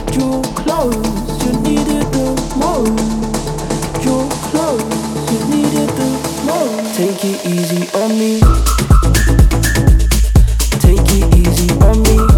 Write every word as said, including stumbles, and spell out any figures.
You're close, you needed the most. You're close, you needed the most. Take it easy on me. Take it easy on me.